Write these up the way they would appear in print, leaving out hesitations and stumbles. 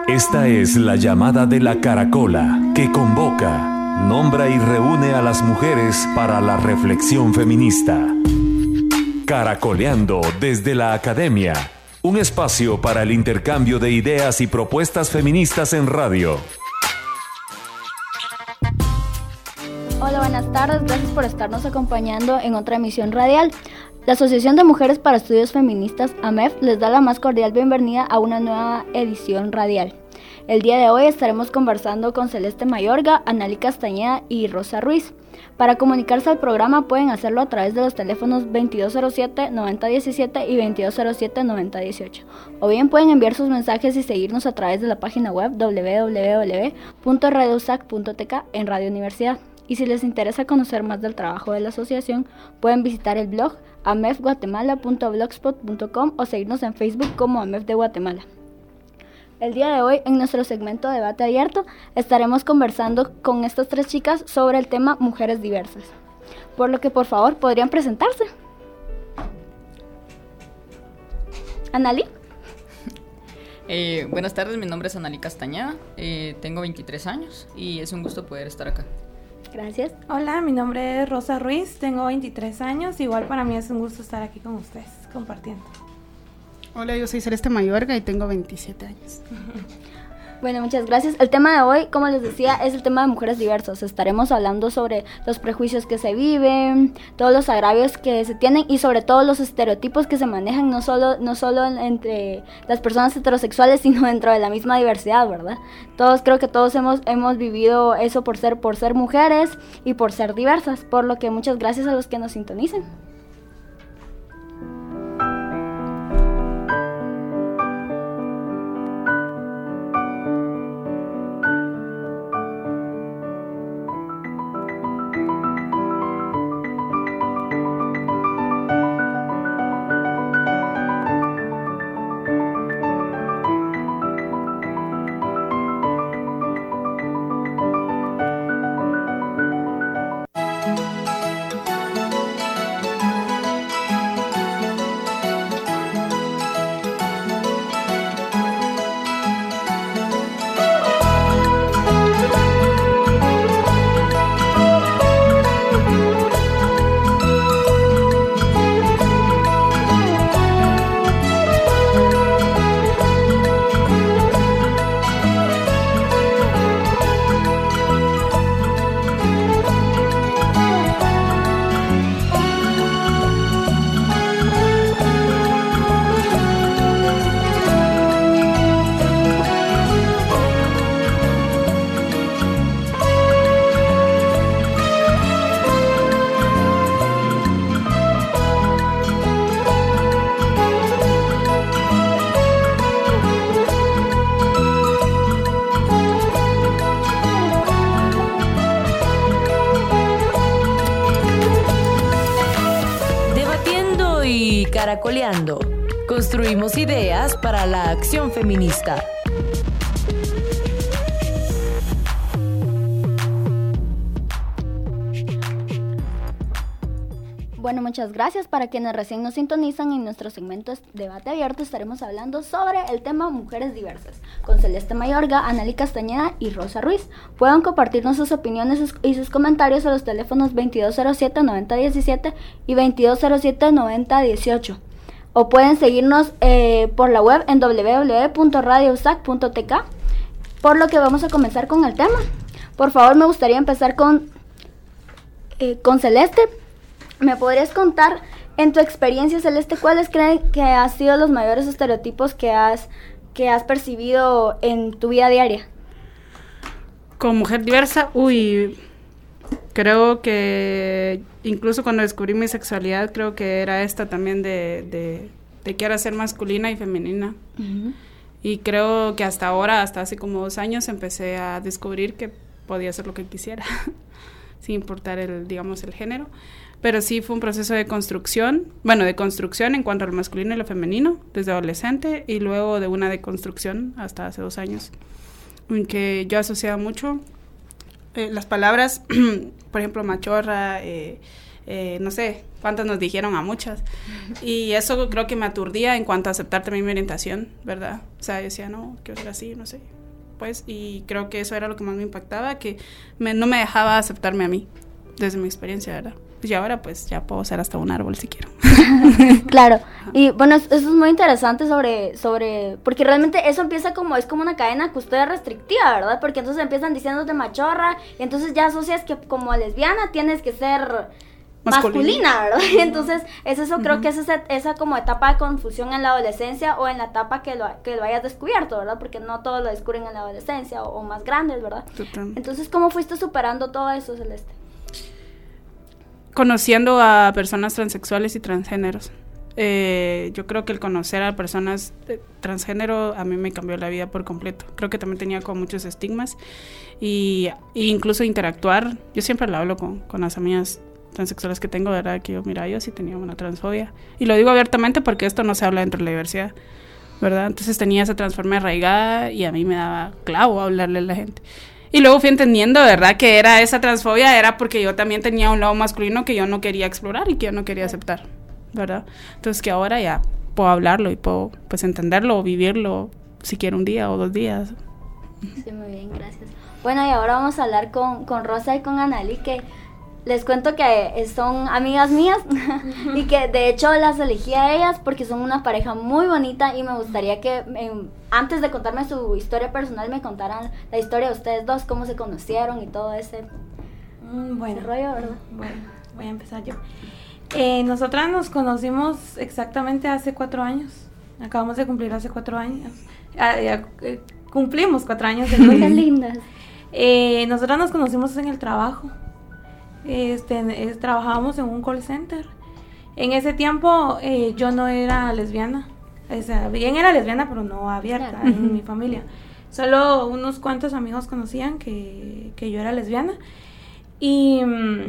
Esta es la llamada de la caracola que convoca, nombra y reúne a las mujeres para la reflexión feminista. Caracoleando desde la academia, un espacio para el intercambio de ideas y propuestas feministas en radio. Hola, buenas tardes, gracias por estarnos acompañando en otra emisión radial. La Asociación de Mujeres para Estudios Feministas, AMEF, les da la más cordial bienvenida a una nueva edición radial. El día de hoy estaremos conversando con Celeste Mayorga, Analí Castañeda y Rosa Ruiz. Para comunicarse al programa pueden hacerlo a través de los teléfonos 2207-9017 y 2207-9018. O bien pueden enviar sus mensajes y seguirnos a través de la página web www.radiousac.tk en Radio Universidad. Y si les interesa conocer más del trabajo de la asociación, pueden visitar el blog amefguatemala.blogspot.com o seguirnos en Facebook como AMEF de Guatemala. El día de hoy, en nuestro segmento de Debate Abierto, estaremos conversando con estas tres chicas sobre el tema Mujeres Diversas. Por lo que, por favor, ¿podrían presentarse? ¿Analí? Buenas tardes, mi nombre es Analí Castañeda, tengo 23 años y es un gusto poder estar acá. Gracias. Hola, mi nombre es Rosa Ruiz, tengo 23 años, igual para mí es un gusto estar aquí con ustedes, compartiendo. Hola, yo soy Celeste Mayorga y tengo 27 años. Bueno, muchas gracias. El tema de hoy, como les decía, es el tema de mujeres diversas. Estaremos hablando sobre los prejuicios que se viven, todos los agravios que se tienen y sobre todo los estereotipos que se manejan no solo entre las personas heterosexuales, sino dentro de la misma diversidad, ¿verdad? Creo que todos hemos vivido eso por ser mujeres y por ser diversas, por lo que muchas gracias a los que nos sintonicen. Caracoleando. Construimos ideas para la acción feminista. Bueno, muchas gracias. Para quienes recién nos sintonizan, en nuestro segmento Debate Abierto estaremos hablando sobre el tema Mujeres Diversas, con Celeste Mayorga, Analí Castañeda y Rosa Ruiz. Pueden compartirnos sus opiniones y sus comentarios a los teléfonos 2207-9017 y 2207-9018. O pueden seguirnos por la web en www.radiousac.tk. Por lo que vamos a comenzar con el tema. Por favor, me gustaría empezar con Celeste. ¿Me podrías contar, en tu experiencia, Celeste, cuáles creen que han sido los mayores estereotipos que has percibido en tu vida diaria? Como mujer diversa, creo que incluso cuando descubrí mi sexualidad, creo que era esta también de que era ser masculina y femenina. Uh-huh. Y creo que hasta ahora, hasta hace como 2 años, empecé a descubrir que podía hacer lo que quisiera, sin importar el género. Pero sí fue un proceso de construcción en cuanto al masculino y lo femenino, desde adolescente, y luego de una deconstrucción hasta hace 2 años, en que yo asociaba mucho las palabras, por ejemplo, machorra, no sé cuántas nos dijeron, a muchas, y eso creo que me aturdía en cuanto a aceptar también mi orientación, ¿verdad? O sea, yo decía, no, quiero ser así, no sé, pues, y creo que eso era lo que más me impactaba, que no me dejaba aceptarme a mí, desde mi experiencia, ¿verdad? Y ahora pues ya puedo ser hasta un árbol si quiero. Claro, y bueno, eso es muy interesante sobre, porque realmente eso empieza es como una cadena custodia restrictiva, ¿verdad? Porque entonces empiezan diciéndote machorra, y entonces ya asocias que como lesbiana tienes que ser masculina, ¿verdad? Y entonces es eso, creo que es esa como etapa de confusión en la adolescencia o en la etapa que lo hayas descubierto, ¿verdad? Porque no todos lo descubren en la adolescencia o más grandes, ¿verdad? Totalmente. Entonces, ¿cómo fuiste superando todo eso, Celeste? Conociendo a personas transexuales y transgéneros. Yo creo que el conocer a personas transgénero a mí me cambió la vida por completo. Creo que también tenía como muchos estigmas y incluso interactuar. Yo siempre lo hablo con las amigas transexuales que tengo, ¿verdad? Que yo sí tenía una transfobia. Y lo digo abiertamente porque esto no se habla dentro de la diversidad, ¿verdad? Entonces tenía esa transformación arraigada y a mí me daba clavo hablarle a la gente. Y luego fui entendiendo, ¿verdad? Que era esa transfobia, era porque yo también tenía un lado masculino que yo no quería explorar y que yo no quería aceptar, ¿verdad? Entonces que ahora ya puedo hablarlo y puedo pues entenderlo o vivirlo si quiero un día o 2 días. Sí, muy bien, gracias. Bueno, y ahora vamos a hablar con Rosa y con Annali, que les cuento que son amigas mías y que de hecho las elegí a ellas porque son una pareja muy bonita y me gustaría que antes de contarme su historia personal me contaran la historia de ustedes dos, cómo se conocieron y todo ese rollo, ¿verdad? Bueno, voy a empezar yo. Nosotras nos conocimos exactamente hace 4 años. Acabamos de cumplir hace 4 años. Cumplimos 4 años de Qué lindas. Nosotras nos conocimos en el trabajo. Trabajábamos en un call center. En ese tiempo yo no era lesbiana, o sea, bien era lesbiana pero no abierta, claro. En mi familia solo unos cuantos amigos conocían que yo era lesbiana y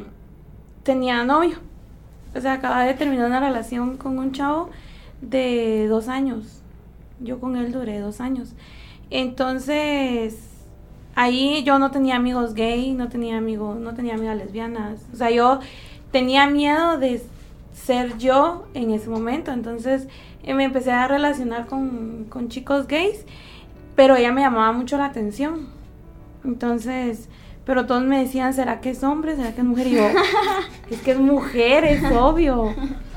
tenía novio, o sea, acababa de terminar una relación con un chavo de 2 años. Yo con él duré 2 años. Entonces ahí yo no tenía amigos gay, no tenía amigas lesbianas. O sea, yo tenía miedo de ser yo en ese momento. Entonces me empecé a relacionar con chicos gays, pero ella me llamaba mucho la atención. Entonces, pero todos me decían, ¿será que es hombre? ¿Será que es mujer? Y yo, es que es mujer, es obvio.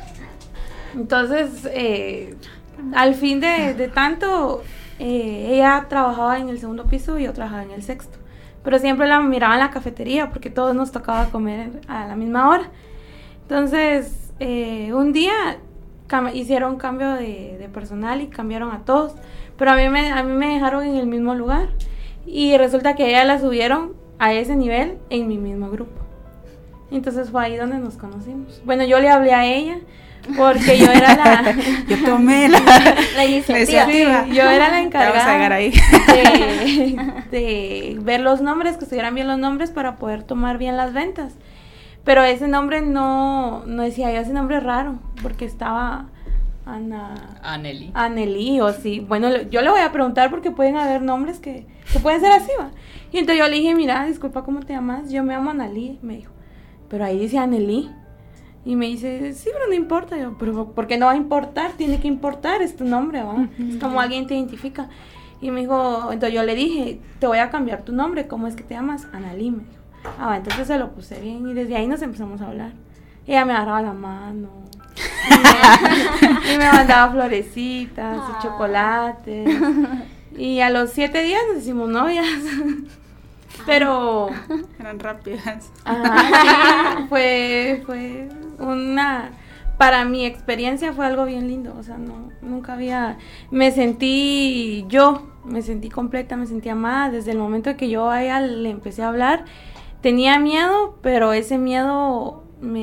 Entonces, al fin de tanto... ella trabajaba en el 2º piso y yo trabajaba en el 6º, pero siempre la miraba en la cafetería porque todos nos tocaba comer a la misma hora. Entonces un día hicieron cambio de personal y cambiaron a todos, pero a mí me dejaron en el mismo lugar y resulta que a ella la subieron a ese nivel en mi mismo grupo. Entonces fue ahí donde nos conocimos. Bueno, yo le hablé a ella porque yo era yo tomé la iniciativa. Sí, yo era la encargada ahí. de ver los nombres, que estuvieran bien los nombres para poder tomar bien las ventas. Pero ese nombre no decía yo, ese nombre es raro, porque estaba Anneli o sí. Bueno, yo le voy a preguntar porque pueden haber nombres que pueden ser así, ¿va? Y entonces yo le dije, mira, disculpa, ¿cómo te llamas? Yo me llamo Annali, me dijo. Pero ahí dice Anneli. Y me dice, sí, pero no importa. Yo, pero ¿por qué no va a importar? Tiene que importar, es tu nombre, ¿va? Es como alguien te identifica. Y me dijo, entonces yo le dije, te voy a cambiar tu nombre, ¿cómo es que te llamas? Annali, me dijo. Entonces se lo puse bien y desde ahí nos empezamos a hablar. Ella me agarraba la mano y me mandaba florecitas y chocolates. Y a los 7 días nos hicimos novias. Pero eran rápidas. Sí, fue una, para mi experiencia fue algo bien lindo. O sea, nunca había, me sentí completa, me sentí amada. Desde el momento que yo a ella le empecé a hablar, tenía miedo, pero ese miedo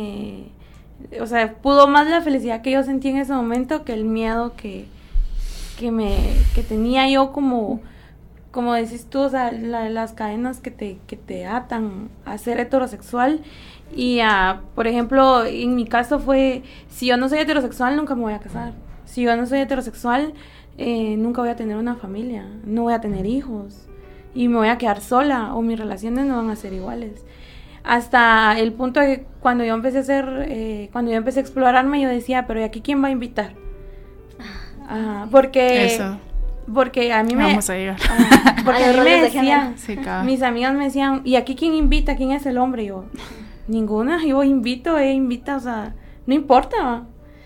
pudo más la felicidad que yo sentí en ese momento que el miedo que tenía yo, como decís tú, o sea, las cadenas que te atan a ser heterosexual. Y por ejemplo, en mi caso fue, si yo no soy heterosexual, nunca me voy a casar. Si yo no soy heterosexual, nunca voy a tener una familia, no voy a tener hijos y me voy a quedar sola, o mis relaciones no van a ser iguales. Hasta el punto de que cuando yo empecé a explorarme, yo decía, pero ¿y aquí quién va a invitar? Porque Porque a mí Vamos a llegar. Porque a mí me decían, Sí, claro. mis amigas me decían, ¿y aquí quién invita? ¿Quién es el hombre? Y yo, ninguna, yo invito, invita, o sea, no importa.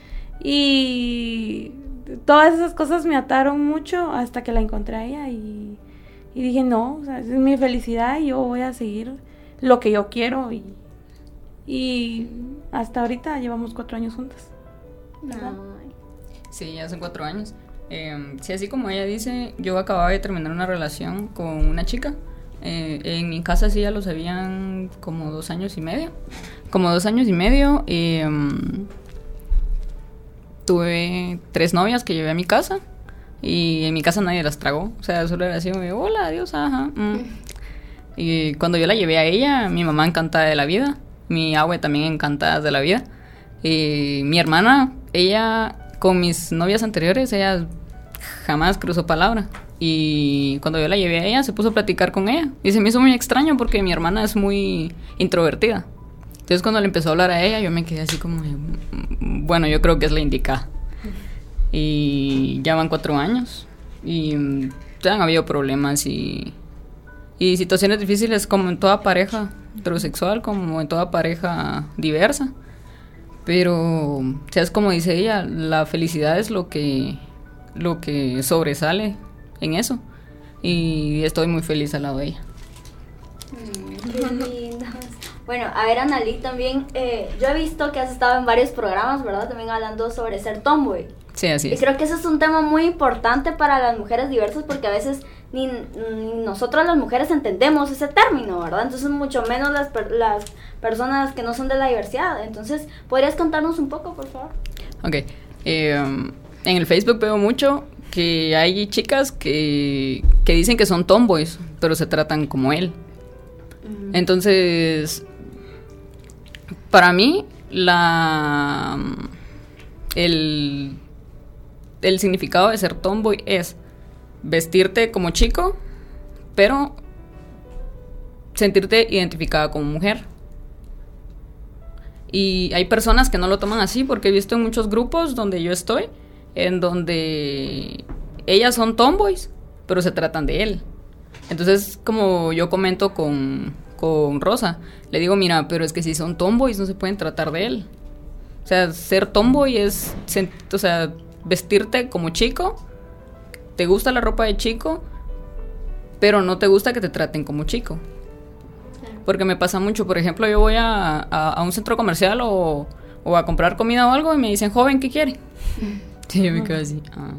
Y todas esas cosas me ataron mucho hasta que la encontré a ella y dije, no, o sea, es mi felicidad y yo voy a seguir lo que yo quiero y hasta ahorita llevamos 4 años juntas. ¿Verdad? Sí, ya son 4 años. Sí, así como ella dice, yo acababa de terminar una relación con una chica. En mi casa sí ya lo sabían como 2 años y medio. Tuve 3 novias que llevé a mi casa y en mi casa nadie las tragó. O sea, solo era así, hola, adiós, ajá. Y cuando yo la llevé a ella, mi mamá encantada de la vida, mi abue también encantada de la vida. Y mi hermana, ella, con mis novias anteriores, ella jamás cruzó palabra. Y cuando yo la llevé a ella, se puso a platicar con ella. Y se me hizo muy extraño porque mi hermana es muy introvertida. Entonces cuando le empezó a hablar a ella, yo me quedé así como, bueno, yo creo que es la indicada. Y ya van 4 años. Y han habido problemas y situaciones difíciles como en toda pareja heterosexual, como en toda pareja diversa. Pero, ¿sabes? Como dice ella, la felicidad es lo que sobresale en eso. Y estoy muy feliz al lado de ella. Qué lindo. Bueno, a ver, Analí, también, yo he visto que has estado en varios programas, ¿verdad? También hablando sobre ser tomboy. Sí, así es. Y creo que ese es un tema muy importante para las mujeres diversas porque a veces ni nosotras las mujeres entendemos ese término, ¿verdad? Entonces mucho menos las personas que no son de la diversidad. Entonces, ¿podrías contarnos un poco, por favor? Ok. En el Facebook veo mucho que hay chicas que dicen que son tomboys, pero se tratan como él. Entonces, para mí, el significado de ser tomboy es vestirte como chico, pero sentirte identificada como mujer. Y hay personas que no lo toman así, porque he visto en muchos grupos donde yo estoy, en donde ellas son tomboys, pero se tratan de él. Entonces, como yo comento con Rosa, le digo, mira, pero es que si son tomboys no se pueden tratar de él. O sea, ser tomboy es, o sea, vestirte como chico, te gusta la ropa de chico, pero no te gusta que te traten como chico. Porque me pasa mucho, por ejemplo, yo voy a un centro comercial o a comprar comida o algo y me dicen, joven, ¿qué quiere? Y yo me quedo así,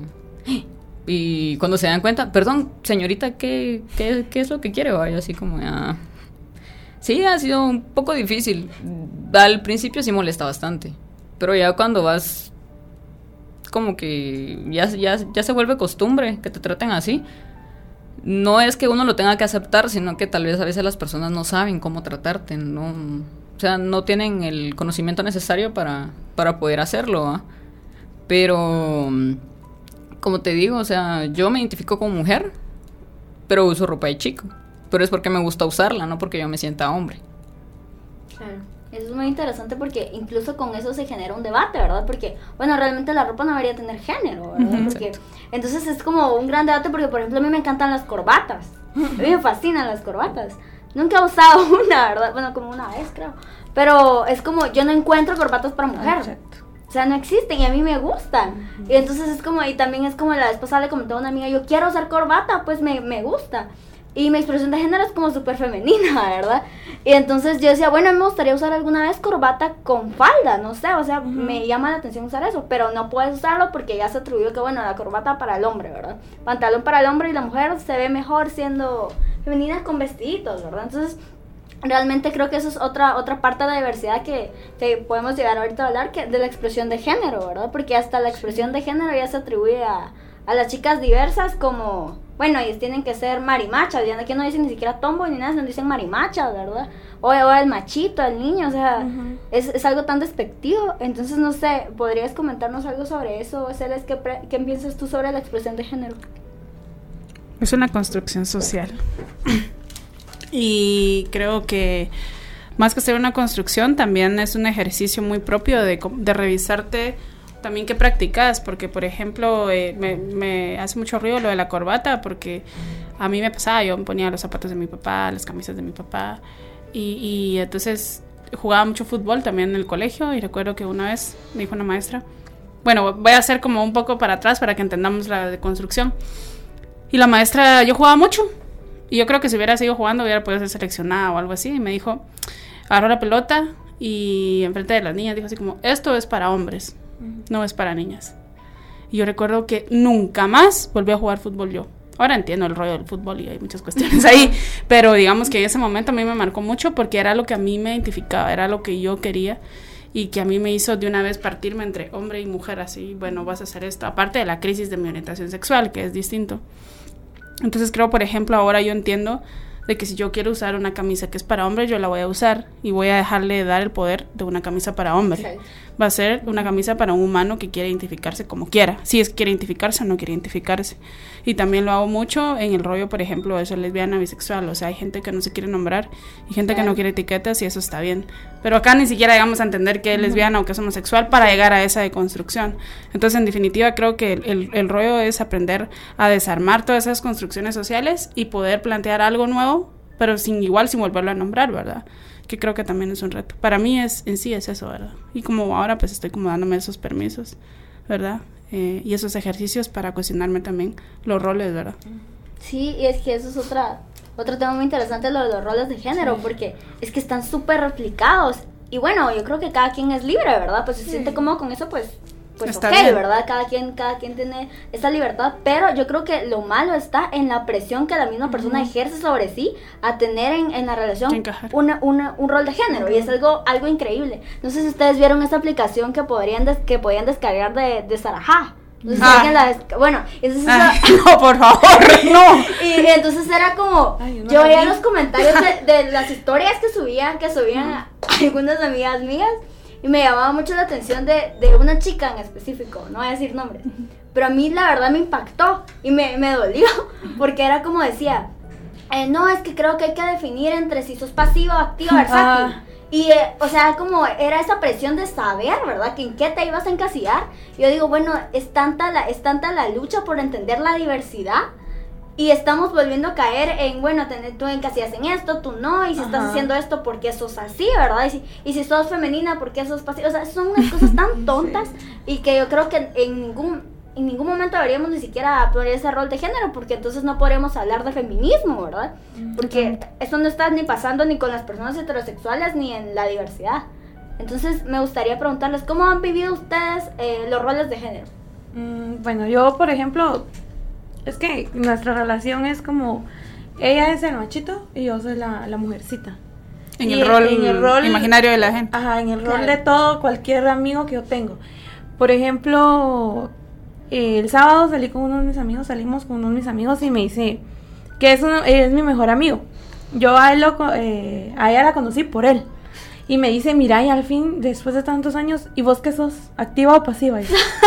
Y cuando se dan cuenta, perdón, señorita, ¿qué es lo que quiere? O yo así como, Sí, ha sido un poco difícil. Al principio sí molesta bastante, pero ya cuando vas, como que ya se vuelve costumbre que te traten así. No es que uno lo tenga que aceptar, sino que tal vez a veces las personas no saben cómo tratarte, no, o sea, no tienen el conocimiento necesario para poder hacerlo, ¿eh? Pero, como te digo, o sea, yo me identifico como mujer, pero uso ropa de chico. Pero es porque me gusta usarla, no porque yo me sienta hombre. Claro. Eso es muy interesante porque incluso con eso se genera un debate, ¿verdad? Porque, bueno, realmente la ropa no debería tener género, ¿verdad? Porque, entonces es como un gran debate porque, por ejemplo, a mí me encantan las corbatas. A mí me fascinan las corbatas. Nunca he usado una, ¿verdad? Bueno, como una vez, creo. Pero es como, yo no encuentro corbatas para mujer. Exacto. O sea, no existen y a mí me gustan. Y entonces es como, y también es como la vez pasada le comenté a una amiga, yo quiero usar corbata, pues me gusta. Y mi expresión de género es como súper femenina, ¿verdad? Y entonces yo decía, bueno, a mí me gustaría usar alguna vez corbata con falda, no sé, o sea, me llama la atención usar eso, pero no puedes usarlo porque ya se atribuyó que, bueno, la corbata para el hombre, ¿verdad? Pantalón para el hombre y la mujer se ve mejor siendo femenina con vestiditos, ¿verdad? Entonces, realmente creo que eso es otra parte de la diversidad que podemos llegar ahorita a hablar, que de la expresión de género, ¿verdad? Porque hasta la expresión de género ya se atribuye a las chicas diversas como... Bueno, ellos tienen que ser marimachas, ya aquí no dicen ni siquiera tomboy ni nada, no dicen marimachas, ¿verdad? O el machito, el niño, o sea, es algo tan despectivo. Entonces, no sé, ¿podrías comentarnos algo sobre eso? Celes, ¿qué piensas tú sobre la expresión de género? Es una construcción social. Y creo que más que ser una construcción, también es un ejercicio muy propio de revisarte también qué practicas, porque por ejemplo me hace mucho ruido lo de la corbata, porque a mí me pasaba, yo me ponía los zapatos de mi papá, las camisas de mi papá, y entonces jugaba mucho fútbol también en el colegio, y recuerdo que una vez me dijo una maestra, bueno, voy a hacer como un poco para atrás para que entendamos la deconstrucción, y la maestra, yo jugaba mucho, y yo creo que si hubiera seguido jugando hubiera podido ser seleccionada o algo así, y me dijo, agarró la pelota y enfrente de las niñas dijo así como, esto es para hombres, no es para niñas. Y yo recuerdo que nunca más volví a jugar fútbol yo. Ahora entiendo el rollo del fútbol y hay muchas cuestiones ahí, pero digamos que en ese momento a mí me marcó mucho porque era lo que a mí me identificaba, era lo que yo quería y que a mí me hizo de una vez partirme entre hombre y mujer, así, bueno, vas a hacer esto, aparte de la crisis de mi orientación sexual, que es distinto. Entonces creo, por ejemplo, ahora yo entiendo de que si yo quiero usar una camisa que es para hombre, yo la voy a usar y voy a dejarle de dar el poder de una camisa para hombre. Sí. Va a ser una camisa para un humano que quiere identificarse como quiera, si es que quiere identificarse o no quiere identificarse. Y también lo hago mucho en el rollo, por ejemplo, de ser lesbiana, bisexual, o sea, hay gente que no se quiere nombrar y gente que no quiere etiquetas y eso está bien. Pero acá ni siquiera llegamos a entender que es lesbiana o que es homosexual para llegar a esa deconstrucción. Entonces, en definitiva, creo que el rollo es aprender a desarmar todas esas construcciones sociales y poder plantear algo nuevo, pero sin volverlo a nombrar, ¿verdad? Que creo que también es un reto. Para mí en sí es eso, ¿verdad? Y como ahora pues estoy como dándome esos permisos, ¿verdad? Y esos ejercicios para cuestionarme también los roles, ¿verdad? Sí, y es que eso es otro tema muy interesante, lo de los roles de género, sí. Porque es que están súper replicados. Y bueno, yo creo que cada quien es libre, ¿verdad? Pues si se siente cómodo con eso, pues está ok, bien. ¿Verdad? Cada quien tiene esa libertad, pero yo creo que lo malo está en la presión que la misma persona ejerce sobre sí a tener en la relación un rol de género, y es algo increíble. No sé si ustedes vieron esta aplicación que podían descargar de Sarajá. Bueno, entonces no, por favor, no. Y entonces era como, yo veía los comentarios de las historias que subían algunas amigas mías. Y me llamaba mucho la atención de una chica en específico, no voy a decir nombres, pero a mí la verdad me impactó y me dolió, porque era como decía, no, es que creo que hay que definir entre si sos pasivo, activo, versátil. Y, o sea, como era esa presión de saber, ¿verdad? Que en qué te ibas a encasillar. Yo digo, bueno, es tanta la lucha por entender la diversidad. Y estamos volviendo a caer en, bueno, tú encasillas en esto, tú no, y si estás haciendo esto, ¿por qué sos así, verdad? Y si sos femenina, ¿por qué sos pasiva? O sea, son unas cosas tan tontas y que yo creo que en ningún momento deberíamos ni siquiera poner ese rol de género, porque entonces no podremos hablar de feminismo, ¿verdad? Porque eso no está ni pasando ni con las personas heterosexuales ni en la diversidad. Entonces me gustaría preguntarles, ¿cómo han vivido ustedes los roles de género? Bueno, yo, por ejemplo, es que nuestra relación es como, ella es el machito y yo soy la mujercita. En el rol imaginario de la gente. Ajá, en el rol de todo, cualquier amigo que yo tengo. Por ejemplo, el sábado salimos con uno de mis amigos y me dice que es mi mejor amigo. Yo a ella la conocí por él. Y me dice, mira, y al fin, después de tantos años, ¿y vos qué sos? ¿Activa o pasiva?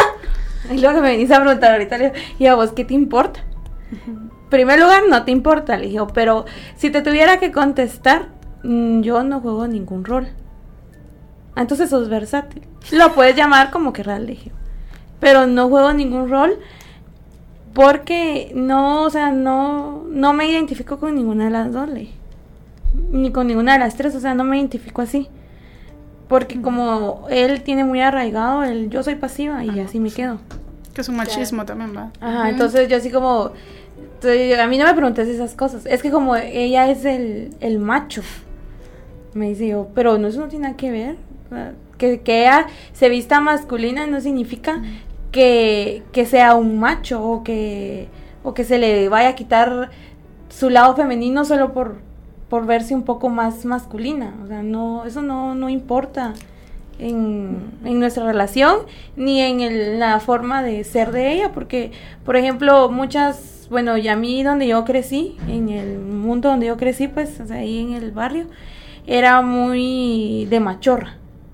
Y luego que me venís a preguntar ahorita, le digo, ¿y a vos qué te importa? En primer lugar, no te importa, le digo, pero si te tuviera que contestar, yo no juego ningún rol. Entonces sos versátil. Lo puedes llamar como querrás, le dije. Pero no juego ningún rol porque no me identifico con ninguna de las dos, le dije. Ni con ninguna de las tres, o sea, no me identifico así. Porque como él tiene muy arraigado el yo soy pasiva y así me quedo. Que es un machismo también, ¿va? Ajá, entonces yo así como, a mí no me preguntes esas cosas. Es que como ella es el macho, me dice yo, pero eso no tiene nada que ver. Que ella se vista masculina no significa que sea un macho o que se le vaya a quitar su lado femenino solo por verse un poco más masculina. O sea, no, eso no importa en nuestra relación ni en la forma de ser de ella, porque, por ejemplo, y a mí donde yo crecí, en el mundo donde yo crecí, pues, o sea, ahí en el barrio, era muy de machorra.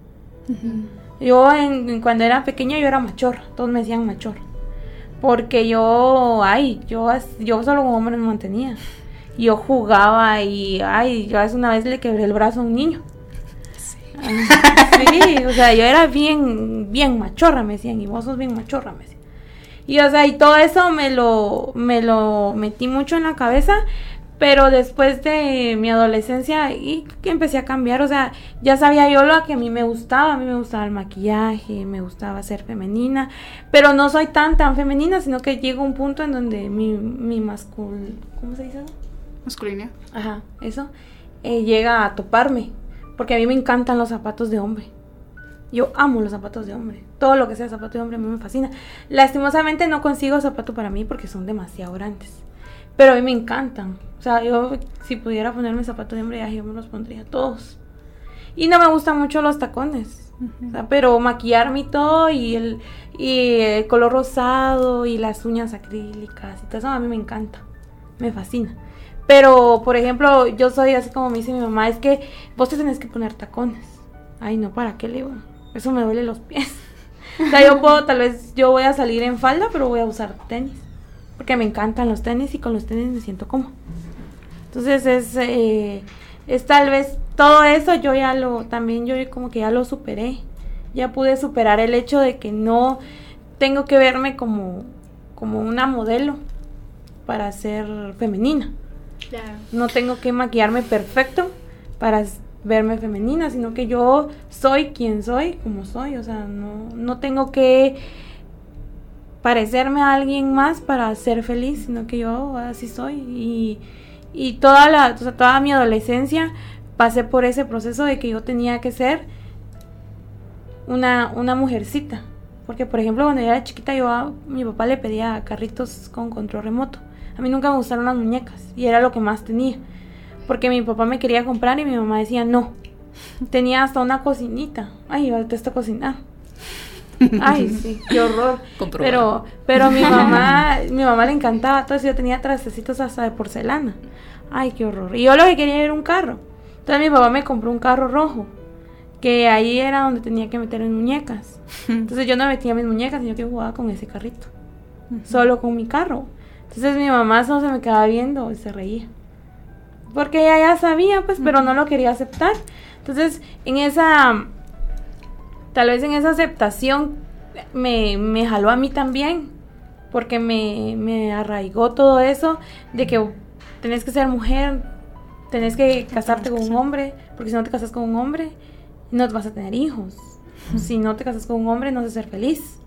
Yo cuando era pequeña yo era machorra, todos me decían machorra, porque yo solo con hombres me mantenía. Yo jugaba y yo hace una vez le quebré el brazo a un niño. Sí, o sea, yo era bien bien machorra, me decían, y vos sos bien machorra, me decían. Y o sea, y todo eso me lo metí mucho en la cabeza, pero después de mi adolescencia y que empecé a cambiar, o sea, ya sabía yo lo que a mí me gustaba el maquillaje, me gustaba ser femenina, pero no soy tan femenina, sino que llega un punto en donde mi ¿cómo se dice eso? Masculinidad. Ajá, eso, llega a toparme, porque a mí me encantan los zapatos de hombre. Yo amo los zapatos de hombre. Todo lo que sea zapato de hombre a mí me fascina. Lastimosamente no consigo zapato para mí porque son demasiado grandes. Pero a mí me encantan. O sea, yo si pudiera ponerme zapatos de hombre, ya yo me los pondría todos. Y no me gustan mucho los tacones. O sea, pero maquillarme y todo, y el color rosado, y las uñas acrílicas, y todo eso a mí me encanta. Me fascina. Pero, por ejemplo, yo soy así como me dice mi mamá, es que vos te tenés que poner tacones. Ay, no, ¿para qué le digo? Eso me duele los pies. O sea, yo voy a salir en falda, pero voy a usar tenis. Porque me encantan los tenis y con los tenis me siento cómoda. Entonces es tal vez todo eso yo como que ya lo superé. Ya pude superar el hecho de que no tengo que verme como una modelo para ser femenina. Claro. No tengo que maquillarme perfecto para verme femenina, sino que yo soy quien soy, como soy, o sea, no tengo que parecerme a alguien más para ser feliz, sino que yo así soy, y toda mi adolescencia pasé por ese proceso de que yo tenía que ser una mujercita, porque por ejemplo cuando yo era chiquita mi papá le pedía carritos con control remoto, a mí nunca me gustaron las muñecas, y era lo que más tenía. Porque mi papá me quería comprar y mi mamá decía no. Tenía hasta una cocinita. Ay, yo detesto cocinar. Ay, sí, qué horror. Pero mi mamá le encantaba. Entonces yo tenía trastecitos hasta de porcelana. Ay, qué horror. Y yo lo que quería era un carro. Entonces mi papá me compró un carro rojo, que ahí era donde tenía que meter mis muñecas. Entonces yo no metía mis muñecas, sino que jugaba con ese carrito. Solo con mi carro. Entonces mi mamá solo se me quedaba viendo y se reía. Porque ella ya sabía, pues, pero no lo quería aceptar. Entonces, tal vez en esa aceptación me jaló a mí también, porque me arraigó todo eso de que tenés que ser mujer, tenés que casarte con un hombre, porque si no te casas con un hombre, no te vas a tener hijos. Si no te casas con un hombre, no vas a ser feliz.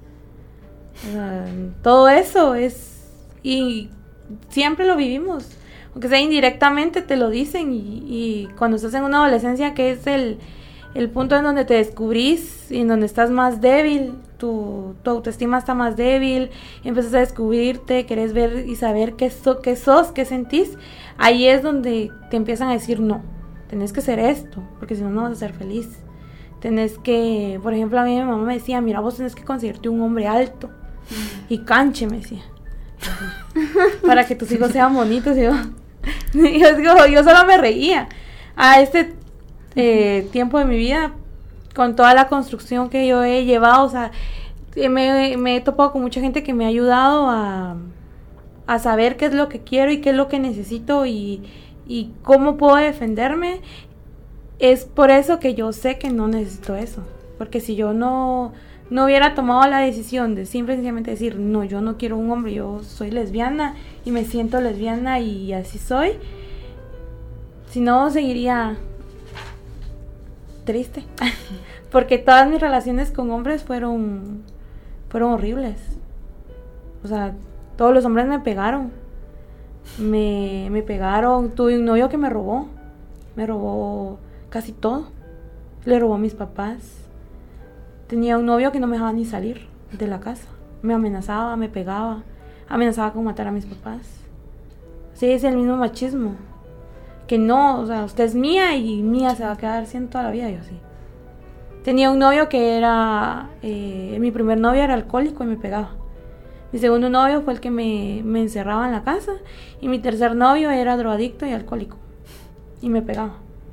Todo eso y siempre lo vivimos. Aunque sea indirectamente te lo dicen, y cuando estás en una adolescencia, que es el punto en donde te descubrís y en donde estás más débil, tu autoestima está más débil, empiezas a descubrirte, querés ver y saber qué sos, qué sentís, ahí es donde te empiezan a decir no, tenés que ser esto, porque si no, no vas a ser feliz. Tenés que, por ejemplo, a mí mi mamá me decía, mira, vos tenés que conseguirte un hombre alto y canche, me decía, para que tus hijos sean bonitos. Y yo solo me reía. A este tiempo de mi vida, con toda la construcción que yo he llevado, o sea, me he topado con mucha gente que me ha ayudado a saber qué es lo que quiero y qué es lo que necesito y cómo puedo defenderme. Es por eso que yo sé que no necesito eso, porque si yo no hubiera tomado la decisión de simplemente decir, no, yo no quiero un hombre, yo soy lesbiana y me siento lesbiana y así soy, si no, seguiría triste, porque todas mis relaciones con hombres fueron horribles. O sea, todos los hombres me pegaron, me pegaron. Tuve un novio que me robó casi todo, le robó a mis papás. Tenía un novio que no me dejaba ni salir de la casa. Me amenazaba, me pegaba, amenazaba con matar a mis papás. Sí, es el mismo machismo. Que no, o sea, usted es mía y mía se va a quedar siendo toda la vida, yo sí. Tenía un novio que era, mi primer novio era alcohólico y me pegaba. Mi segundo novio fue el que me encerraba en la casa. Y mi tercer novio era drogadicto y alcohólico y me pegaba.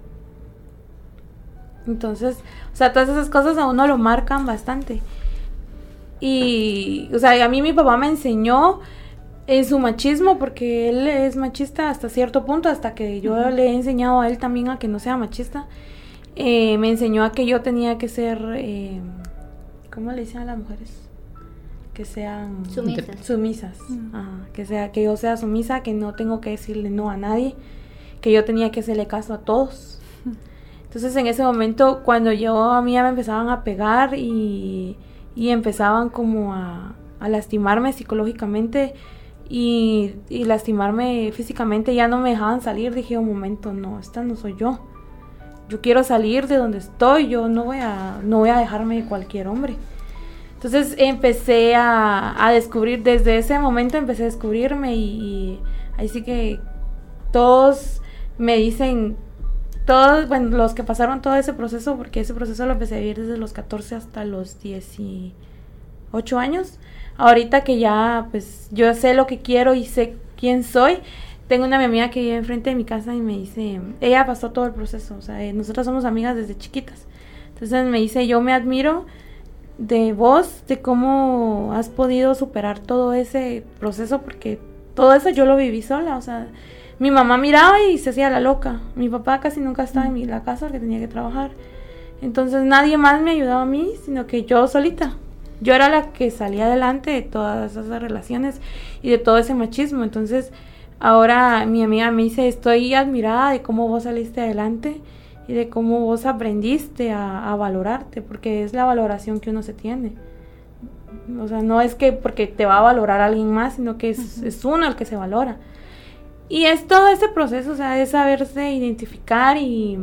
Entonces, o sea, todas esas cosas a uno lo marcan bastante. Y, o sea, a mí mi papá me enseñó su machismo, porque él es machista hasta cierto punto, hasta que yo le he enseñado a él también a que no sea machista. Me enseñó a que yo tenía que ser, ¿cómo le dicen a las mujeres? Que sean sumisas. Que yo sea sumisa, que no tengo que decirle no a nadie, que yo tenía que hacerle caso a todos. Entonces en ese momento, cuando a mí ya me empezaban a pegar y empezaban como a lastimarme psicológicamente y lastimarme físicamente, ya no me dejaban salir, dije un momento, no, esta no soy yo. Yo quiero salir de donde estoy, yo no voy a dejarme de cualquier hombre. Entonces empecé a descubrir, desde ese momento empecé a descubrirme y ahí sí que todos me dicen, todos, bueno, los que pasaron todo ese proceso, porque ese proceso lo empecé a vivir desde los 14 hasta los 18 años. Ahorita que ya, pues, yo sé lo que quiero y sé quién soy, tengo una amiga que vive enfrente de mi casa y me dice, ella pasó todo el proceso, o sea, nosotras somos amigas desde chiquitas. Entonces me dice, yo me admiro de vos, de cómo has podido superar todo ese proceso, porque todo eso yo lo viví sola, o sea, mi mamá miraba y se hacía la loca, mi papá casi nunca estaba en la casa porque tenía que trabajar, entonces nadie más me ayudaba a mí, sino que yo solita, yo era la que salía adelante de todas esas relaciones y de todo ese machismo. Entonces ahora mi amiga me dice, estoy admirada de cómo vos saliste adelante y de cómo vos aprendiste a valorarte, porque es la valoración que uno se tiene. O sea, no es que porque te va a valorar alguien más, sino que es uno el que se valora. Y es todo ese proceso, o sea, es saberse identificar y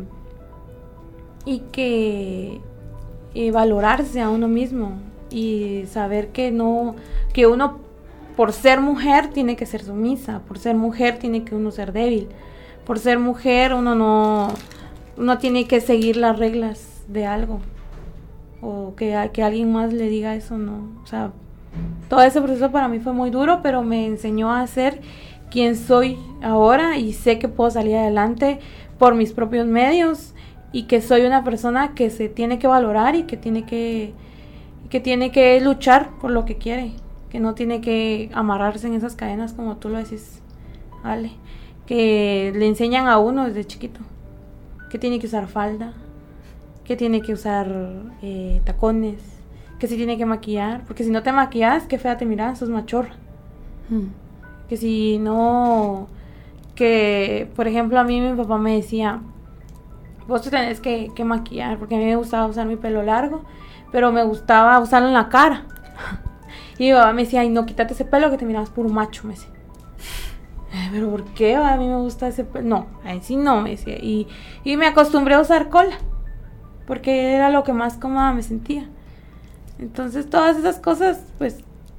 valorarse a uno mismo y saber que uno por ser mujer tiene que ser sumisa, por ser mujer tiene que uno ser débil, por ser mujer uno no tiene que seguir las reglas de algo o que alguien más le diga eso, no. O sea, todo ese proceso para mí fue muy duro, pero me enseñó a ser quien soy ahora y sé que puedo salir adelante por mis propios medios y que soy una persona que se tiene que valorar y que tiene que luchar por lo que quiere, que no tiene que amarrarse en esas cadenas como tú lo decís, Ale, que le enseñan a uno desde chiquito, que tiene que usar falda, que tiene que usar tacones, que se tiene que maquillar, porque si no te maquillas, qué fea te miras, sos machorra. Que si no, que por ejemplo a mí mi papá me decía, vos te tenés que maquillar, porque a mí me gustaba usar mi pelo largo, pero me gustaba usarlo en la cara. Y mi papá me decía, ay no, quítate ese pelo que te mirabas puro macho, me decía. Pero ¿por qué? A mí me gusta ese pelo. No, ahí sí no, me decía. Y me acostumbré a usar cola, porque era lo que más cómoda me sentía. Entonces todas esas cosas, pues,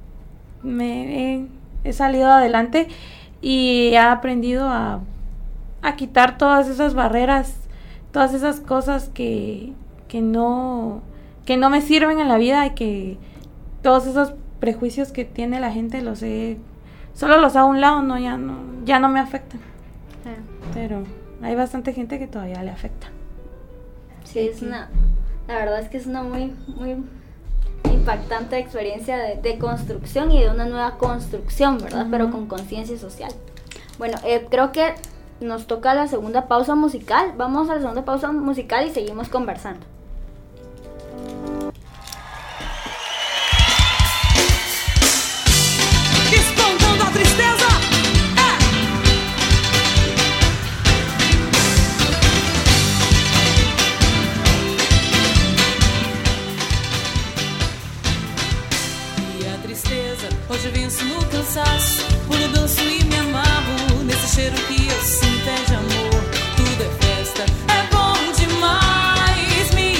he salido adelante y he aprendido a quitar todas esas barreras, todas esas cosas que no me sirven en la vida y que todos esos prejuicios que tiene la gente solo los hago a un lado, ya no me afectan. Pero hay bastante gente que todavía le afecta. Sí, la verdad es que es una muy, muy impactante experiencia de construcción y de una nueva construcción, ¿verdad? Pero con conciencia social. Bueno, creo que nos toca la segunda pausa musical. Vamos a la segunda pausa musical y seguimos conversando. Espantando a tristeza. E a tristeza hoje venço no cansaço. Quando danço e me amarro nesse cheiro que eu sinto é de amor. Tudo é festa, é bom demais. Me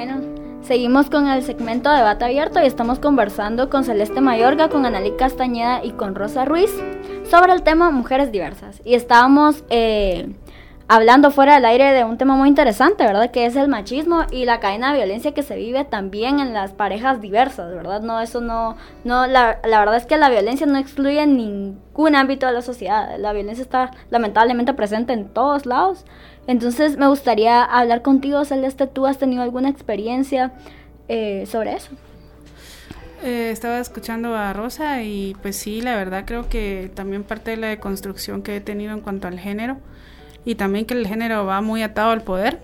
Bueno, seguimos con el segmento de Debate Abierto y estamos conversando con Celeste Mayorga, con Analí Castañeda y con Rosa Ruiz sobre el tema mujeres diversas. Y estábamos hablando fuera del aire de un tema muy interesante, ¿verdad? Que es el machismo y la cadena de violencia que se vive también en las parejas diversas, ¿verdad? La verdad es que la violencia no excluye ningún ámbito de la sociedad. La violencia está lamentablemente presente en todos lados. Entonces me gustaría hablar contigo, Celeste. ¿Tú has tenido alguna experiencia sobre eso? Estaba escuchando a Rosa y pues sí, la verdad creo que también parte de la deconstrucción que he tenido en cuanto al género, y también que el género va muy atado al poder,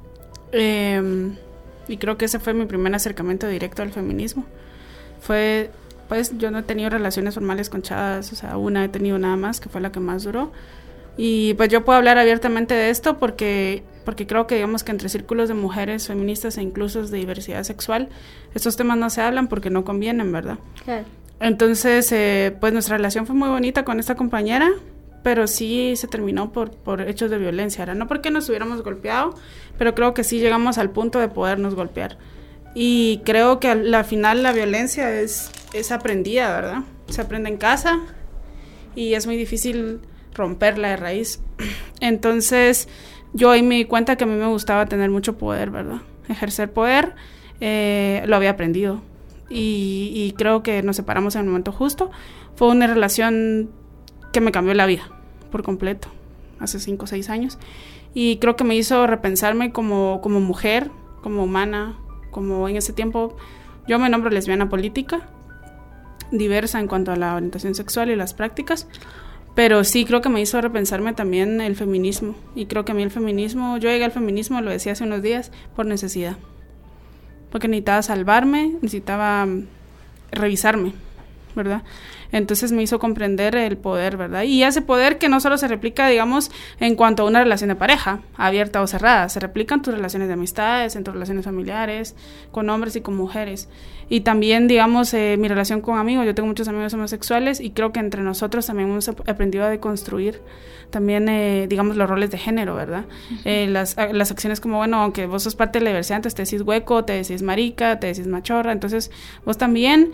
y creo que ese fue mi primer acercamiento directo al feminismo. Pues yo no he tenido relaciones formales con chavas, o sea, una he tenido nada más, que fue la que más duró, y pues yo puedo hablar abiertamente de esto porque creo que digamos que entre círculos de mujeres feministas e incluso de diversidad sexual, estos temas no se hablan porque no convienen, ¿verdad? Claro. Entonces, pues nuestra relación fue muy bonita con esta compañera, pero sí se terminó por hechos de violencia, ¿verdad? No porque nos hubiéramos golpeado, pero creo que sí llegamos al punto de podernos golpear. Y creo que al final la violencia es aprendida, ¿verdad? Se aprende en casa y es muy difícil romperla de raíz. Entonces, yo ahí me di cuenta que a mí me gustaba tener mucho poder, ¿verdad? Ejercer poder, lo había aprendido. Y creo que nos separamos en el momento justo. Fue una relación que me cambió la vida por completo, hace 5 o 6 años, y creo que me hizo repensarme como mujer, como humana, como en ese tiempo yo me nombro lesbiana política, diversa en cuanto a la orientación sexual y las prácticas, pero sí creo que me hizo repensarme también el feminismo, y creo que a mí el feminismo, yo llegué al feminismo, lo decía hace unos días, por necesidad, porque necesitaba salvarme, necesitaba revisarme, ¿verdad? Entonces me hizo comprender el poder, ¿verdad? Y ese poder que no solo se replica, digamos, en cuanto a una relación de pareja, abierta o cerrada, se replica en tus relaciones de amistades, en tus relaciones familiares, con hombres y con mujeres. Y también, digamos, mi relación con amigos, yo tengo muchos amigos homosexuales y creo que entre nosotros también hemos aprendido a deconstruir también, digamos, los roles de género, ¿verdad? Las acciones como, bueno, aunque vos sos parte de la diversidad, entonces te decís hueco, te decís marica, te decís machorra, entonces vos también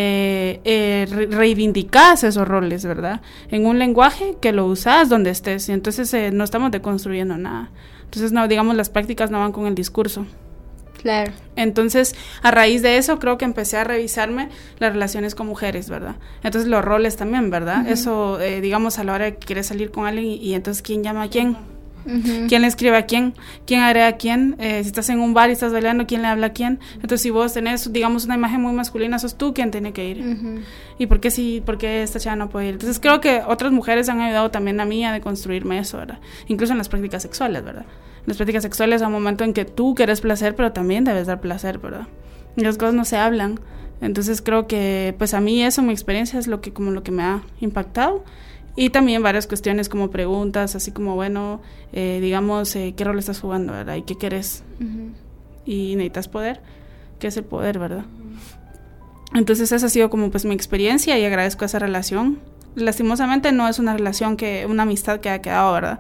reivindicás esos roles, ¿verdad? En un lenguaje que lo usás donde estés, y entonces no estamos deconstruyendo nada. Entonces, no, digamos, las prácticas no van con el discurso. Claro. Entonces, a raíz de eso, creo que empecé a revisarme las relaciones con mujeres, ¿verdad? Entonces, los roles también, ¿verdad? Uh-huh. Eso, digamos, a la hora de que quieres salir con alguien y entonces, ¿quién llama a quién? Uh-huh. ¿Quién le escribe a quién? ¿Quién agrega a quién? Si estás en un bar y estás bailando, ¿quién le habla a quién? Entonces, si vos tenés, digamos, una imagen muy masculina, sos tú quien tiene que ir. Uh-huh. ¿Y por qué esta chava no puede ir? Entonces, creo que otras mujeres han ayudado también a mí a deconstruirme eso, ¿verdad? Incluso en las prácticas sexuales, ¿verdad? Las prácticas sexuales es un momento en que tú quieres placer, pero también debes dar placer, ¿verdad? Y las cosas no se hablan. Entonces, creo que, pues, a mí eso, mi experiencia es lo que me ha impactado. Y también varias cuestiones como preguntas, así como, bueno, digamos, ¿qué rol estás jugando, verdad? ¿Y qué querés? Uh-huh. Y necesitas poder. ¿Qué es el poder, verdad? Uh-huh. Entonces esa ha sido como pues mi experiencia y agradezco esa relación. Lastimosamente no es una relación una amistad que ha quedado, ¿verdad?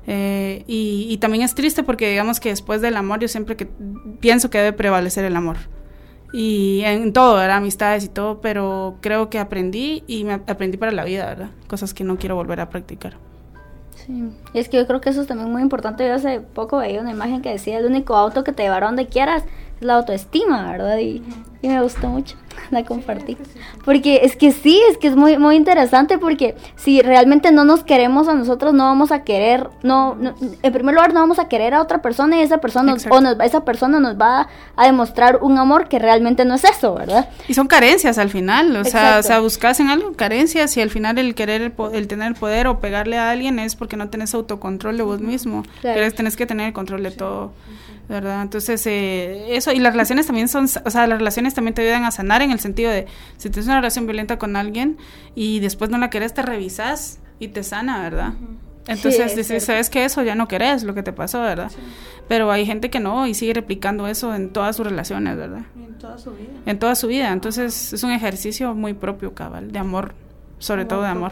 Y también es triste porque digamos que después del amor yo siempre pienso que debe prevalecer el amor. Y en todo, ¿verdad? Amistades y todo, pero creo que aprendí y me aprendí para la vida, ¿verdad? Cosas que no quiero volver a practicar. Sí, es que yo creo que eso es también muy importante. Yo hace poco veía una imagen que decía: el único auto que te llevará donde quieras es la autoestima, ¿verdad? Y me gustó mucho, la compartí. Porque es que es muy, muy interesante, porque si realmente no nos queremos a nosotros, no vamos a querer, en primer lugar no vamos a querer a otra persona, y esa persona esa persona nos va a demostrar un amor que realmente no es eso, ¿verdad? Y son carencias al final, o sea, buscas en algo carencias, y al final el querer, el tener el poder o pegarle a alguien es porque no tenés autocontrol de vos mismo, claro. Tenés que tener el control de todo, ¿verdad? Entonces, eso, y las relaciones también las relaciones también te ayudan a sanar, en el sentido de, si tienes una relación violenta con alguien y después no la querés, te revisas y te sana, ¿verdad? Uh-huh. Entonces, sí, sabes que eso ya no querés, lo que te pasó, ¿verdad? Sí. Pero hay gente que no, y sigue replicando eso en todas sus relaciones, ¿verdad? Y en toda su vida. En toda su vida, entonces es un ejercicio muy propio, cabal, de amor, sobre todo de amor.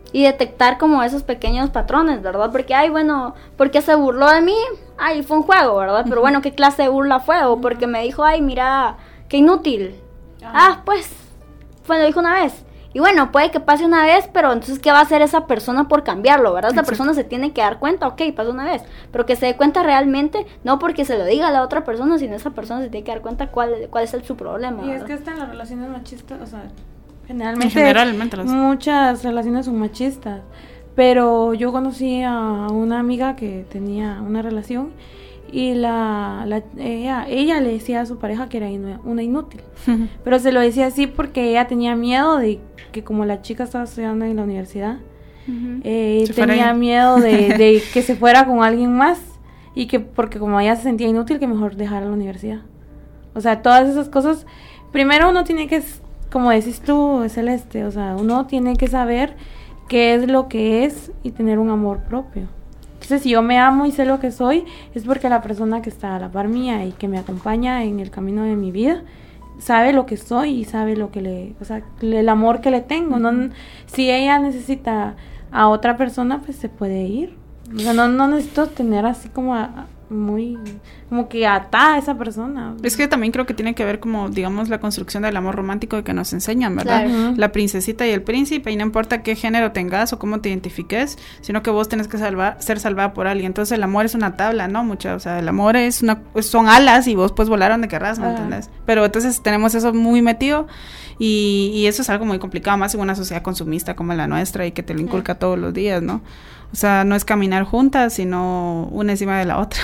y detectar como esos pequeños patrones, ¿verdad? Porque, ay, bueno, porque se burló de mí, ay, fue un juego, ¿verdad? Pero bueno, ¿qué clase de burla fue? O porque me dijo, ay, mira, qué inútil. Pues lo dijo una vez. Y bueno, puede que pase una vez, pero entonces, ¿qué va a hacer esa persona por cambiarlo, verdad? Esa persona se tiene que dar cuenta, ok, pasó una vez, pero que se dé cuenta realmente, no porque se lo diga a la otra persona, sino esa persona se tiene que dar cuenta cuál es su problema, Y ¿verdad? es que hasta en las relaciones machistas, o sea, generalmente muchas relaciones son machistas, pero yo conocí a una amiga que tenía una relación y ella le decía a su pareja que era una inútil, pero se lo decía así porque ella tenía miedo de que como la chica estaba estudiando en la universidad, tenía miedo de que se fuera con alguien más y que porque como ella se sentía inútil que mejor dejara la universidad. O sea, todas esas cosas, primero uno tiene que, como decís tú, Celeste, o sea, uno tiene que saber qué es lo que es y tener un amor propio. Entonces, si yo me amo y sé lo que soy, es porque la persona que está a la par mía y que me acompaña en el camino de mi vida sabe lo que soy y sabe lo que el amor que le tengo. No, si ella necesita a otra persona, pues se puede ir. O sea, no necesito tener así como como que atada a esa persona. Es que también creo que tiene que ver como, digamos, la construcción del amor romántico que nos enseñan, ¿verdad? Claro. La princesita y el príncipe, y no importa qué género tengas o cómo te identifiques, sino que vos tenés que ser salvada por alguien. Entonces el amor es una tabla, ¿no? O sea, el amor son alas y vos puedes volar donde querrás, ¿me entendés? Pero entonces tenemos eso muy metido y eso es algo muy complicado, más en una sociedad consumista como la nuestra y que te lo inculca todos los días, ¿no? O sea, no es caminar juntas, sino una encima de la otra.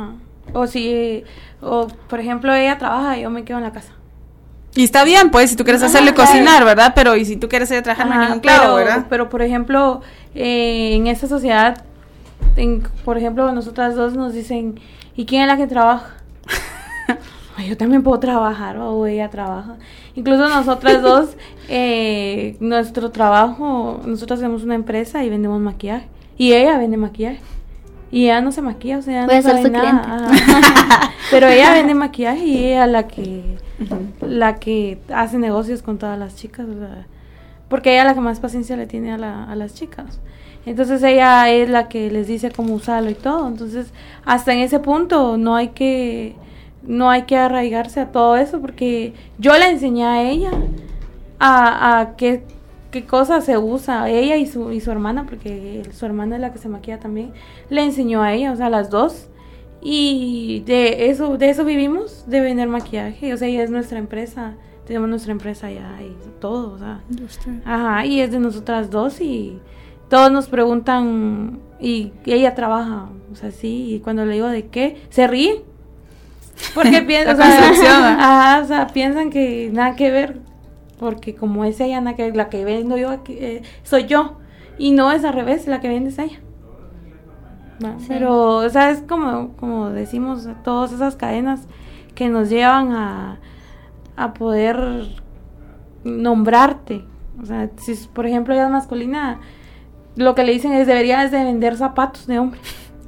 O por ejemplo, ella trabaja y yo me quedo en la casa. Y está bien, pues, si tú quieres hacerle cocinar, ¿verdad? Pero, y si tú quieres ir a trabajar, no hay ningún clavo, ¿verdad? Pero, por ejemplo, en esta sociedad, por ejemplo, nosotras dos nos dicen, ¿y quién es la que trabaja? Yo también puedo trabajar, o ella trabaja. Incluso nosotras dos, nuestro trabajo, nosotros hacemos una empresa y vendemos maquillaje. Y ella vende maquillaje. Y ella no se maquilla, o sea, puede no sabe ser su nada. Pero ella vende maquillaje y ella la que hace negocios con todas las chicas, o sea, porque ella es la que más paciencia le tiene a las chicas. Entonces ella es la que les dice cómo usarlo y todo. Entonces, hasta en ese punto no hay que arraigarse a todo eso, porque yo le enseñé a ella a qué cosas se usa, ella y su hermana, porque su hermana es la que se maquilla también, le enseñó a ella, o sea, a las dos, y de eso vivimos, de vender maquillaje, o sea, ella es nuestra empresa, tenemos nuestra empresa ya y todo, o sea, y es de nosotras dos y todos nos preguntan, y ella trabaja, o sea, sí, y cuando le digo de qué, se ríe, porque piensan, o sea, piensan que nada que ver, porque como es ella, la que vendo yo aquí, soy yo, y no es al revés, la que vende es ella. Bueno, sí. Pero, o sea, es como decimos, todas esas cadenas que nos llevan a poder nombrarte. O sea, si por ejemplo ella es masculina, lo que le dicen es deberías de vender zapatos de hombre.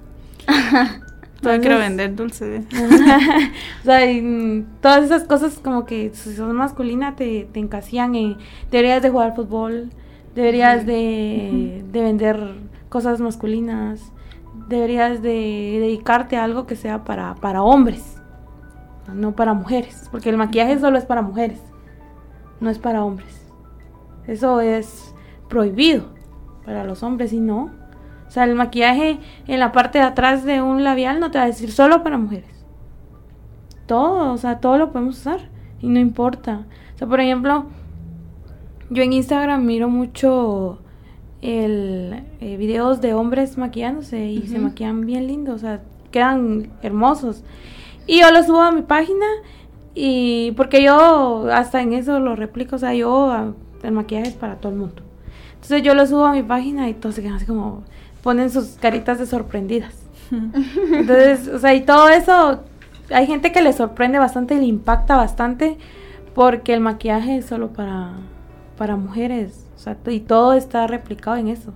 No quiero vender dulce. O sea, todas esas cosas como que si sos masculina te encasillan en deberías de jugar fútbol, deberías de vender cosas masculinas, deberías de dedicarte a algo que sea para hombres, no para mujeres, porque el maquillaje solo es para mujeres, no es para hombres. Eso es prohibido para los hombres y no. O sea, el maquillaje en la parte de atrás de un labial no te va a decir solo para mujeres. Todo, o sea, todo lo podemos usar y no importa. O sea, por ejemplo, yo en Instagram miro mucho videos de hombres maquillándose y se maquillan bien lindos, o sea, quedan hermosos. Y yo los subo a mi página y porque yo hasta en eso lo replico, o sea, el maquillaje es para todo el mundo. Entonces yo lo subo a mi página y todos se quedan así como ponen sus caritas de sorprendidas. Entonces, o sea, y todo eso, hay gente que le sorprende bastante y le impacta bastante porque el maquillaje es solo para mujeres, o sea, y todo está replicado en eso.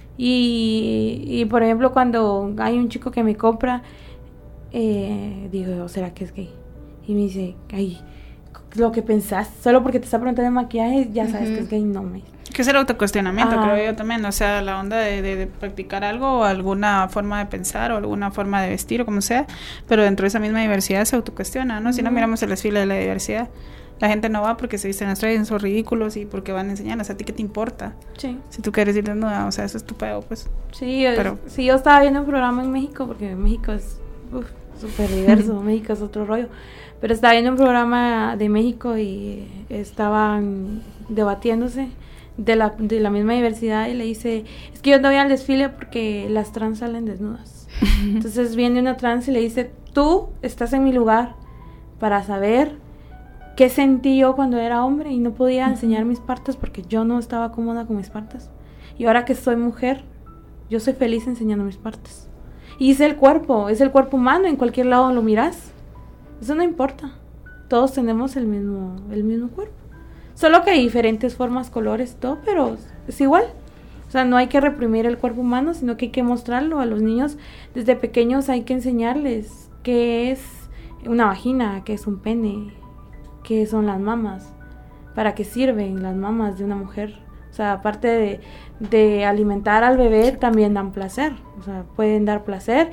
Y por ejemplo, cuando hay un chico que me compra, digo, ¿será que es gay? Y me dice, ay, lo que pensás, solo porque te está preguntando el maquillaje, ya sabes que es gay, no me... Que es el autocuestionamiento, Ajá. creo yo también, o sea, la onda de practicar algo o alguna forma de pensar o alguna forma de vestir o como sea, pero dentro de esa misma diversidad se autocuestiona, ¿no? Si no miramos el desfile de la diversidad, la gente no va porque se visten estrellas, son ridículos y porque van a enseñar, o sea, ¿a ti qué te importa? Sí. Si tú quieres ir desnuda, o sea, eso es tu pedo, pues. Sí, Pero- sí, yo estaba viendo un programa en México, porque México es súper diverso, México es otro rollo, pero estaba viendo un programa de México y estaban debatiéndose de la misma diversidad y le dice, es que yo no voy al desfile porque las trans salen desnudas. Entonces viene una trans y le dice, tú estás en mi lugar para saber qué sentí yo cuando era hombre y no podía enseñar mis partes porque yo no estaba cómoda con mis partes. Y ahora que soy mujer, yo soy feliz enseñando mis partes. Y es el cuerpo humano, en cualquier lado lo miras. Eso no importa. Todos tenemos el mismo cuerpo. Solo que hay diferentes formas, colores, todo, pero es igual. O sea, no hay que reprimir el cuerpo humano, sino que hay que mostrarlo a los niños. Desde pequeños hay que enseñarles qué es una vagina, qué es un pene, qué son las mamas, para qué sirven las mamas de una mujer. O sea, aparte de alimentar al bebé, también dan placer. O sea, pueden dar placer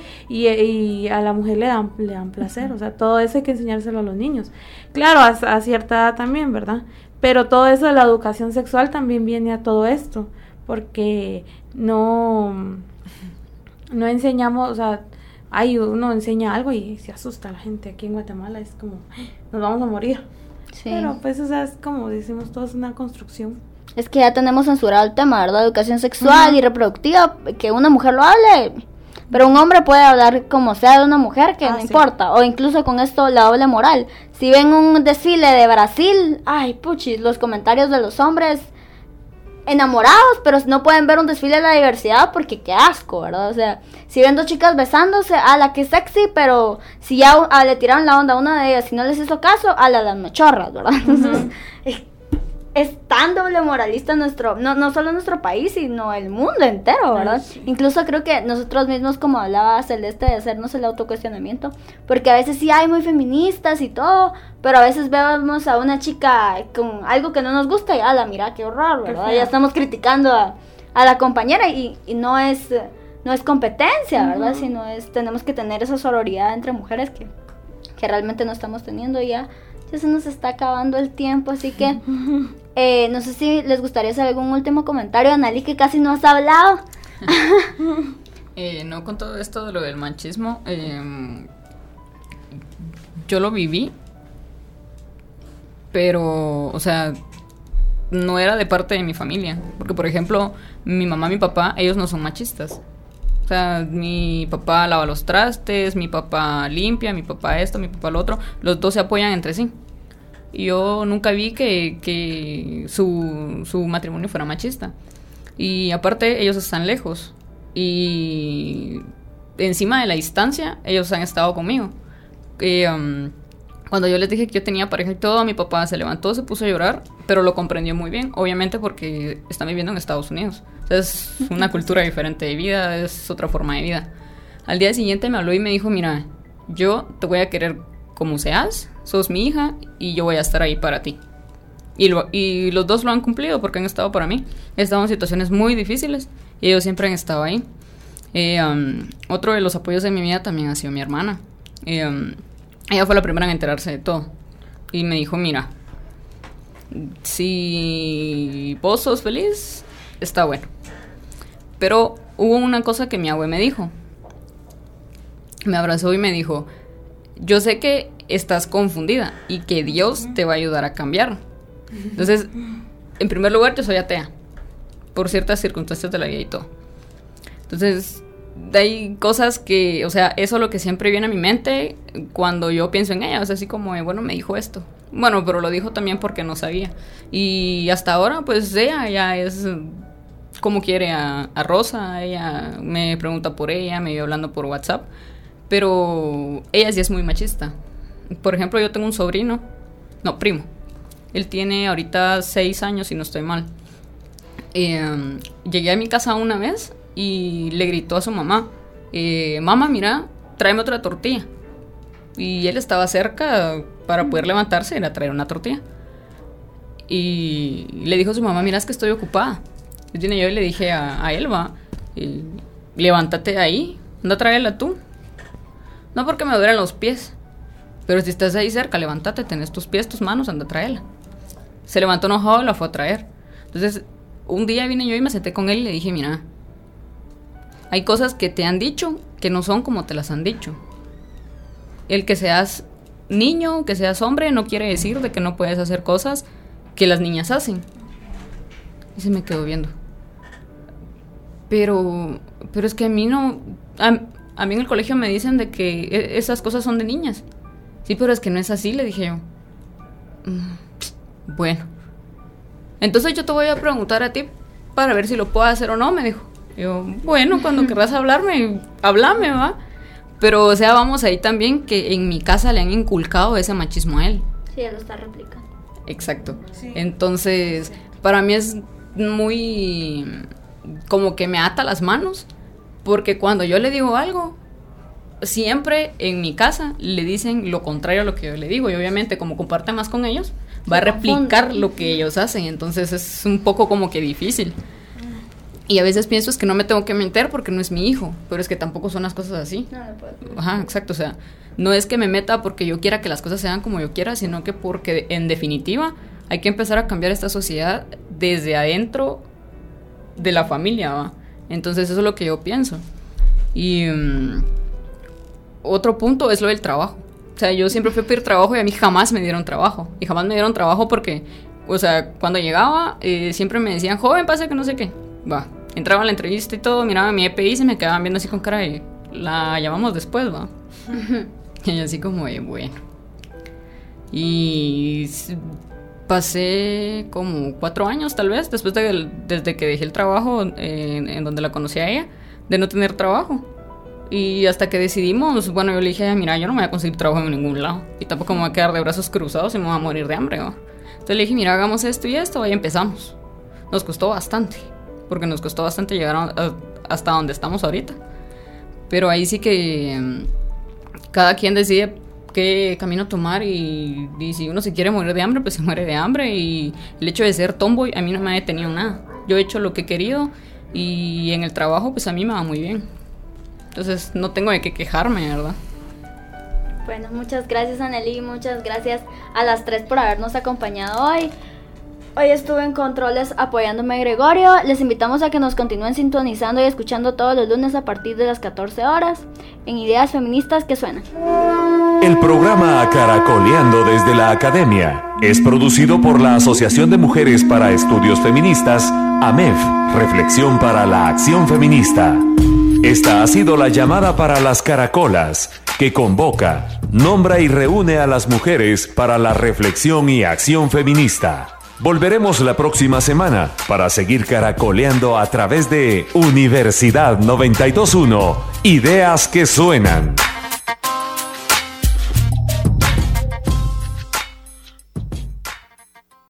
y a la mujer le dan placer. O sea, todo eso hay que enseñárselo a los niños. Claro, a cierta edad también, ¿verdad? Pero todo eso de la educación sexual también viene a todo esto. Porque no enseñamos, o sea, uno enseña algo y se asusta a la gente aquí en Guatemala. Es como, nos vamos a morir. Sí. Pero pues, o sea, es como decimos todos, una construcción. Es que ya tenemos censurado el tema, ¿verdad? Educación sexual y reproductiva, que una mujer lo hable, pero un hombre puede hablar como sea de una mujer, que no sí. importa. O incluso con esto, la doble moral. Si ven un desfile de Brasil, ay, puchis, los comentarios de los hombres enamorados, pero no pueden ver un desfile de la diversidad porque qué asco, ¿verdad? O sea, si ven dos chicas besándose, a la que sexy, pero si ya le tiraron la onda a una de ellas, si no les hizo caso, a las mechorras, ¿verdad? Entonces, es tan doble moralista no solo nuestro país, sino el mundo entero, ¿verdad? Ay, sí. Incluso creo que nosotros mismos, como hablaba Celeste, de hacernos el autocuestionamiento, porque a veces sí hay muy feministas y todo, pero a veces vemos a una chica con algo que no nos gusta y la mira, qué horror, ¿verdad? Qué feo. Ya estamos criticando a la compañera y no es competencia, ¿verdad? Sino tenemos que tener esa sororidad entre mujeres que realmente no estamos teniendo y ya se nos está acabando el tiempo, así que no sé si les gustaría saber algún último comentario, Analí, que casi no has hablado. No, con todo esto de lo del machismo, yo lo viví, pero, o sea, no era de parte de mi familia, porque por ejemplo, mi mamá y mi papá, ellos no son machistas. O sea, mi papá lava los trastes, mi papá limpia, mi papá esto, mi papá lo otro. Los dos se apoyan entre sí. Y yo nunca vi que su matrimonio fuera machista. Y aparte, ellos están lejos. Y encima de la distancia, ellos han estado conmigo. Cuando yo les dije que yo tenía pareja y todo, mi papá se levantó, se puso a llorar, pero lo comprendió muy bien, obviamente porque están viviendo en Estados Unidos. O sea, es una cultura diferente de vida, es otra forma de vida. Al día siguiente me habló y me dijo, mira, yo te voy a querer como seas, sos mi hija y yo voy a estar ahí para ti. Y los dos lo han cumplido porque han estado para mí. He estado en situaciones muy difíciles y ellos siempre han estado ahí. Otro de los apoyos de mi vida también ha sido mi hermana. Ella fue la primera en enterarse de todo. Y me dijo, mira, si vos sos feliz, está bueno. Pero hubo una cosa que mi abue me dijo. Me abrazó y me dijo, yo sé que estás confundida y que Dios te va a ayudar a cambiar. Entonces, en primer lugar, yo soy atea. Por ciertas circunstancias de la vida y todo. Entonces, hay cosas que, o sea, eso es lo que siempre viene a mi mente cuando yo pienso en ella. O sea, así como, bueno, me dijo esto. Bueno, pero lo dijo también porque no sabía. Y hasta ahora, pues, ella ya es como quiere a Rosa. Ella me pregunta por ella, me vive hablando por WhatsApp. Pero ella sí es muy machista. Por ejemplo, yo tengo un sobrino, primo. Él tiene ahorita 6 años, si no estoy mal. Llegué a mi casa una vez y le gritó a su mamá, mamá, mira, tráeme otra tortilla. Y él estaba cerca para poder levantarse y ir a traer una tortilla. y le dijo a su mamá, mira, es que estoy ocupada. Y yo le dije a Elba, levántate de ahí, anda a traerla tú. No porque me duelen los pies, pero si estás ahí cerca, levántate, tenés tus pies, tus manos, anda a traerla. Se levantó enojado y la fue a traer. Entonces, un día vine yo y me senté con él y le dije, mira, hay cosas que te han dicho que no son como te las han dicho. El que seas niño, que seas hombre, no quiere decir de que no puedes hacer cosas que las niñas hacen. Y se me quedó viendo. Pero es que a mí no... A mí en el colegio me dicen de que esas cosas son de niñas. Sí, pero es que no es así, le dije yo. Bueno. Entonces yo te voy a preguntar a ti para ver si lo puedo hacer o no, me dijo. Yo, bueno, cuando querrás hablarme, háblame, ¿va? Pero, o sea, vamos ahí también que en mi casa le han inculcado ese machismo a él. Sí, él lo está replicando. Exacto. Sí. Entonces, para mí es muy... como que me ata las manos, porque cuando yo le digo algo, siempre en mi casa le dicen lo contrario a lo que yo le digo, y obviamente como comparte más con ellos, va a replicar lo que ellos hacen, entonces es un poco como que difícil. Y a veces pienso es que no me tengo que meter porque no es mi hijo, pero es que tampoco son las cosas así. No puedo. Ajá, exacto, o sea, no es que me meta porque yo quiera que las cosas sean como yo quiera, sino que porque en definitiva hay que empezar a cambiar esta sociedad desde adentro de la familia, ¿va? Entonces eso es lo que yo pienso. Y otro punto es lo del trabajo. O sea, yo siempre fui a pedir trabajo y a mí jamás me dieron trabajo. Y jamás me dieron trabajo porque, o sea, cuando llegaba siempre me decían, joven, pasa que no sé qué. Va, entraba a la entrevista y todo, miraba mi EPI y se me quedaban viendo así con cara de, la llamamos después, va. Y así como de, bueno. Y pasé como 4 años tal vez, desde que dejé el trabajo en donde la conocí a ella, de no tener trabajo. Y hasta que decidimos, bueno, yo le dije, mira, yo no me voy a conseguir trabajo en ningún lado. Y tampoco me voy a quedar de brazos cruzados y me voy a morir de hambre, ¿va? Entonces le dije, mira, hagamos esto y esto, y empezamos. Nos costó bastante, porque nos costó bastante llegar hasta donde estamos ahorita. Pero ahí sí que cada quien decide qué camino tomar y si uno se quiere morir de hambre, pues se muere de hambre. Y el hecho de ser tomboy a mí no me ha detenido nada. Yo he hecho lo que he querido y en el trabajo pues a mí me va muy bien. Entonces no tengo de qué quejarme, ¿verdad? Bueno, muchas gracias, Anneli, muchas gracias a las 3 por habernos acompañado hoy. Hoy estuve en controles apoyándome Gregorio. Les invitamos a que nos continúen sintonizando y escuchando todos los lunes a partir de las 14 horas en Ideas Feministas que Suenan. El programa Caracoleando desde la Academia es producido por la Asociación de Mujeres para Estudios Feministas, AMEF, Reflexión para la Acción Feminista. Esta ha sido la llamada para las caracolas, que convoca, nombra y reúne a las mujeres para la reflexión y acción feminista. Volveremos la próxima semana para seguir caracoleando a través de Universidad 92.1, Ideas que Suenan.